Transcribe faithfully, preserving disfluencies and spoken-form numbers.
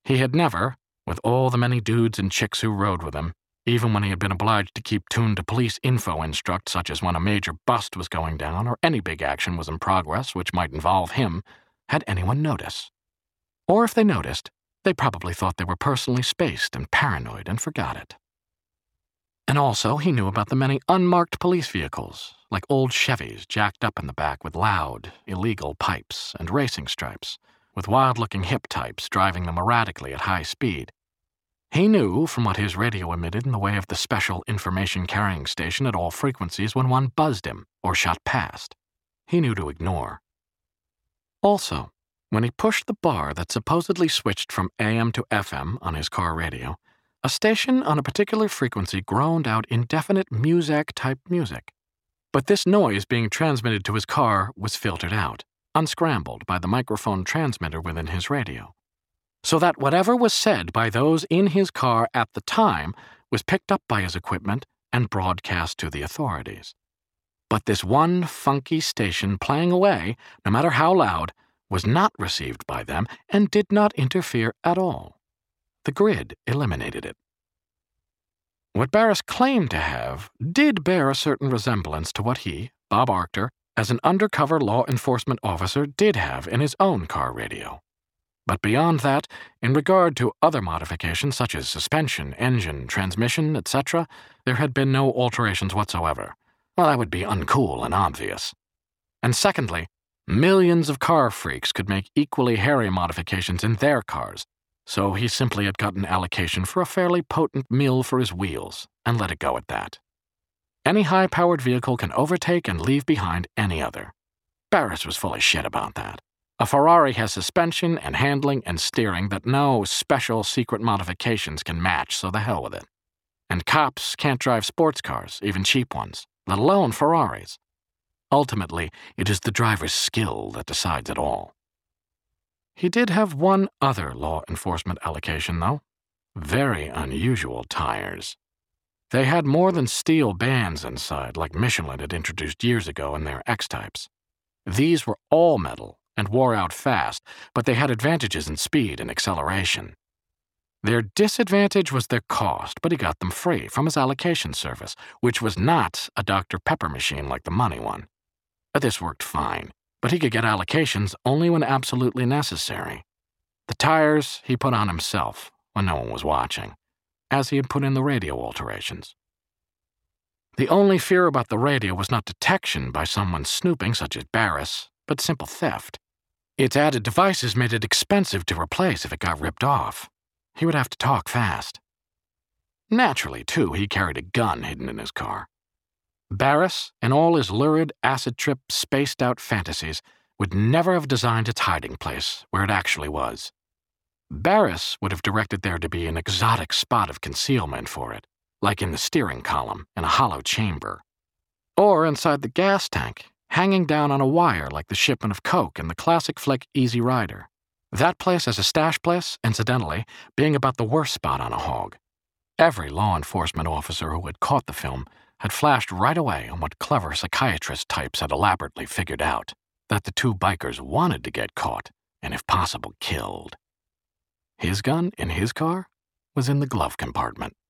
He had never, with all the many dudes and chicks who rode with him, even when he had been obliged to keep tuned to police info instruct, such as when a major bust was going down or any big action was in progress which might involve him, had anyone notice. Or if they noticed, they probably thought they were personally spaced and paranoid and forgot it. And also, he knew about the many unmarked police vehicles, like old Chevys jacked up in the back with loud, illegal pipes and racing stripes, with wild-looking hip types driving them erratically at high speed. He knew from what his radio emitted in the way of the special information-carrying station at all frequencies when one buzzed him or shot past. He knew to ignore. Also, when he pushed the bar that supposedly switched from A M to F M on his car radio, a station on a particular frequency groaned out indefinite Muzak-type music. But this noise being transmitted to his car was filtered out, unscrambled by the microphone transmitter within his radio, so that whatever was said by those in his car at the time was picked up by his equipment and broadcast to the authorities. But this one funky station playing away, no matter how loud, was not received by them and did not interfere at all. The grid eliminated it. What Barris claimed to have did bear a certain resemblance to what he, Bob Arctor, as an undercover law enforcement officer, did have in his own car radio. But beyond that, in regard to other modifications such as suspension, engine, transmission, et cetera, there had been no alterations whatsoever. Well, that would be uncool and obvious. And secondly, millions of car freaks could make equally hairy modifications in their cars, so he simply had gotten allocation for a fairly potent mill for his wheels, and let it go at that. Any high-powered vehicle can overtake and leave behind any other. Barris was full of shit about that. A Ferrari has suspension and handling and steering that no special secret modifications can match, so the hell with it. And cops can't drive sports cars, even cheap ones, let alone Ferraris. Ultimately, it is the driver's skill that decides it all. He did have one other law enforcement allocation, though. Very unusual tires. They had more than steel bands inside, like Michelin had introduced years ago in their X-types. These were all metal and wore out fast, but they had advantages in speed and acceleration. Their disadvantage was their cost, but he got them free from his allocation service, which was not a Doctor Pepper machine like the money one. This worked fine, but he could get allocations only when absolutely necessary. The tires he put on himself when no one was watching, as he had put in the radio alterations. The only fear about the radio was not detection by someone snooping such as Barris, but simple theft. Its added devices made it expensive to replace if it got ripped off. He would have to talk fast. Naturally, too, he carried a gun hidden in his car. Barris, in all his lurid, acid-trip, spaced-out fantasies, would never have designed its hiding place where it actually was. Barris would have directed there to be an exotic spot of concealment for it, like in the steering column in a hollow chamber, or inside the gas tank, hanging down on a wire like the shipment of coke in the classic flick Easy Rider. That place as a stash place, incidentally, being about the worst spot on a hog. Every law enforcement officer who had caught the film had flashed right away on what clever psychiatrist types had elaborately figured out, that the two bikers wanted to get caught, and if possible killed. His gun in his car was in the glove compartment.